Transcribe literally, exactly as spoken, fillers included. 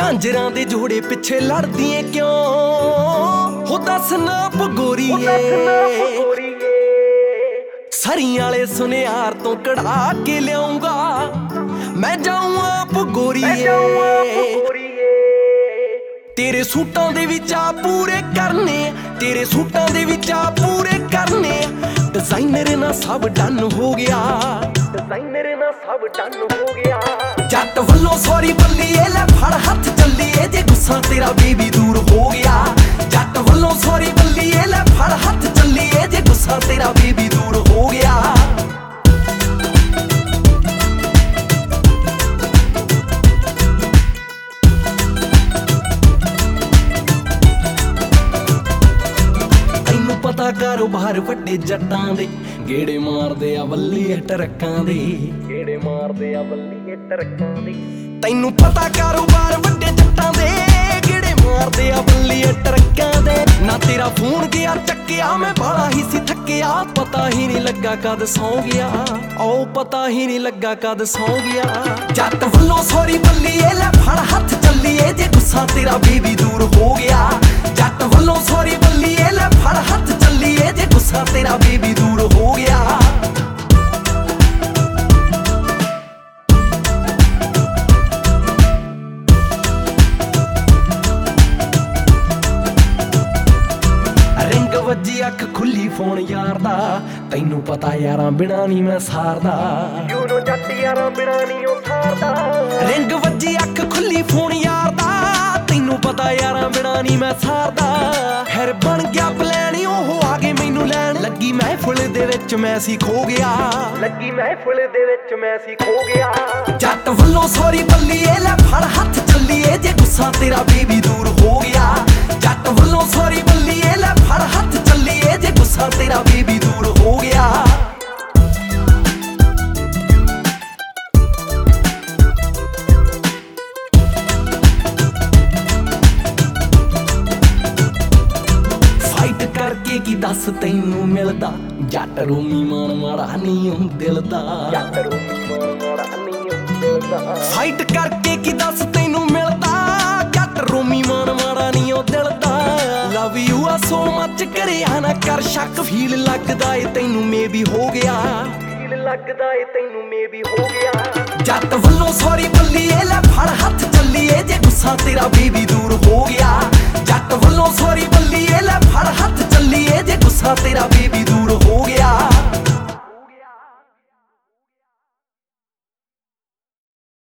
ਝਾਂਜਰਾਂ ਦੇ ਜੋੜੇ ਪਿੱਛੇ ਲੜਦੀ ਏ ਕਿਉਂ ਹੋ ਦੱਸ ਨਾ ਪਗੋਰੀਏ ਸਰੀਆਂ ਵਾਲੇ ਸੁਨਿਆਰ ਤੋਂ ਕਢਾ ਕੇ ਲਿਆਉਂਗਾ ਮੈਂ ਜਾਊਂ ਆਪ ਗੋਰੀਏ ਤੇਰੇ ਸੂਟਾਂ ਦੇ ਵਿੱਚ ਆ ਪੂਰੇ ਕਰਨੇ ਤੇਰੇ ਸੂਟਾਂ ਦੇ ਵਿੱਚ ਆ ਪੂਰੇ ਕਰਨੇ ਡਿਜ਼ਾਈਨਰ ਨਾ ਸਭ ਡਨ ਹੋ ਗਿਆ ਡਿਜ਼ਾਈਨਰ ਨਾ ਸਭ ਡਨ ਹੋ ਗਿਆ ਜੱਟ ਵੱਲੋਂ ਸੌਰੀ ਬੱਲੀਏ ਲੈ ਫੜ ਹੱਥ ਚੱਲੀਏ ਜੇ ਗੁੱਸਾ ਤੇਰਾ ਬੇਬੀ ਦੂਰ ਹੋ ਗਿਆ ਜੱਟ ਵੱਲੋਂ ਸੌਰੀ ਬੱਲੀਏ ਲੈ ਫੜ ਹੱਥ ਚੱਲੀਏ ਜੇ ਗੁੱਸਾ ਤੇਰਾ ਬੇਬੀ ਦੂਰ ਹੋ ਗਿਆ ਪਤਾ ਕਾਰੋਬਾਰ ਵੱਡੇ ਜੱਟਾਂ ਦੇ ਗੇੜੇ ਮਾਰਦੇ ਆ ਵੱਲੀਏ ਟਰੱਕਾਂ ਦੇ ਗੇੜੇ ਮਾਰਦੇ ਆ ਵੱਲੀਏ ਟਰੱਕਾਂ ਦੇ ਤੈਨੂੰ ਪਤਾ ਕਾਰੋਬਾਰ ਵੱਡੇ ਜੱਟਾਂ ਦੇ ਗੇੜੇ ਮਾਰਦੇ ਆ ਵੱਲੀਏ ਟਰੱਕਾਂ ਦੇ ਨਾ ਤੇਰਾ ਫੋਨ ਗਿਆ ਚੱਕਿਆ ਮੈਂ ਬਾਲਾ ਹੀ ਸੀ ਥੱਕਿਆ ਪਤਾ ਹੀ ਨਹੀਂ ਲੱਗਾ ਕਦ ਸੌਂ ਗਿਆ ਓ ਪਤਾ ਹੀ ਨਹੀਂ ਲੱਗਾ ਕਦ ਸੌਂ ਗਿਆ ਜੱਟ ਵੱਲੋਂ ਸੌਰੀ ਬੱਲੀਏ ਲੈ ਫੜ ਹੱਥ ਚੱਲੀਏ ਜੇ ਗੁੱਸਾ ਤੇਰਾ ਬੇਬੀ ਦੂਰ ਹੋ ਗਿਆ ਜੱਟ ਵੱਲੋਂ ਸੌਰੀ ਬੱਲੀਏ ਲੈ ਫੜ ਹੱਥ ਚੱਲੀਏ ਜੇ ਗੁੱਸਾ ਤੇਰਾ ਬੇਬੀ ਦੂਰ ਹੋ ਗਿਆ ਰਿੰਗ ਵੱਜੀ ਅੱਖ ਖੁੱਲੀ ਫੋਨ ਯਾਰ ਦਾ ਤੈਨੂੰ ਪਤਾ ਯਾਰਾਂ ਬਿਨਾ ਨਹੀਂ ਮੈਂ ਸਾਰਦਾ ਯੂਨੋ ਜੱਟ ਯਾਰਾਂ ਬਿਨਾ ਨਹੀਂ ਉਹ ਸਾਰਦਾ ਰਿੰਗ ਵੱਜੀ ਅੱਖ ਖੁੱਲੀ ਫੋਨ ਯਾਰ ਦਾ ਤੈਨੂੰ ਪਤਾ ਯਾਰਾਂ ਬਿਨਾ ਨਹੀਂ ਮੈਂ ਸਾਰਦਾ ਫਿਰ ਬਣ ਗਿਆ ਪਲਾਨ ਉਹ ਆ ਗਏ ਮੈਨੂੰ ਲੈਣ ਲੱਗੀ ਮਹਿਫਿਲ ਦੇ ਵਿੱਚ ਮੈਂ ਸੀ ਖੋ ਗਿਆ ਲੱਗੀ ਮਹਿਫਿਲ ਦੇ ਵਿੱਚ ਮੈਂ ਸੀ ਖੋ ਗਿਆ ਜੱਟ ਵੱਲੋਂ ਸੌਰੀ ਬੱਲੀਏ ਲੈ ਫੜ ਹੱਥ ਚੱਲੀਏ ਜੇ ਗੁੱਸਾ ਤੇਰਾ ਬੇਬੀ ਦੂਰ ਹੋ ਗਿਆ ਜੱਟ ਵੱਲੋਂ ਸੌਰੀ ਬੱਲੀਏ ਲੈ ਫੜ ਹੱਥ ਚੱਲੀਏ ਜੇ ਗੁੱਸਾ ਤੇਰਾ ਬੇਬੀ ਦੂਰ ਹੋ ਗਿਆ ਕਰਕੇ ਕੀ ਦੱਸ ਤੈਨੂੰ ਮਿਲਦਾ ਜੱਟ ਰੋਮੀ ਮਾਣ ਮਾੜਾ ਨਹੀਂ ਉਹ ਦਿਲ ਦਾ ਜੱਟ ਰੋਮੀ ਮਾਣ ਮਾੜਾ ਨਹੀਂ ਉਹ ਦਿਲ ਦਾ ਫਾਈਟ ਕਰਕੇ ਕੀ ਦੱਸ ਤੈਨੂੰ ਮਿਲਦਾ ਜੱਟ ਰੋਮੀ ਮਾਣ ਮਾੜਾ ਨਹੀਂ ਉਹ ਦਿਲ ਦਾ ਲਵ ਯੂ ਆ ਸੋ ਮੱਚ ਕਰਿਆ ਨਾ ਕਰ ਸ਼ੱਕ ਫੀਲ ਲੱਗਦਾ ਏ ਤੈਨੂੰ ਮੇਬੀ ਹੋ ਗਿਆ ਫੀਲ ਲੱਗਦਾ ਏ ਤੈਨੂੰ ਮੇਬੀ ਹੋ ਗਿਆ ਜੱਟ ਵੱਲੋਂ ਸੌਰੀ ਬੱਲੀਏ ਲੈ ਫੜ ਹੱਥ ਚੱਲੀਏ ਜੇ ਗੁੱਸਾ ਤੇਰਾ ਬੇਬੀ ਦੂਰ ਹੋ ਗਿਆ ਜੱਟ ਵੱਲੋਂ ਸੌਰੀ ਬੱਲੀਏ ਲੈ ਫੜ ਹੱਥ ਚੱਲੀਏ ਜੇ ਗੁੱਸਾ ਤੇਰਾ ਬੇਬੀ ਦੂਰ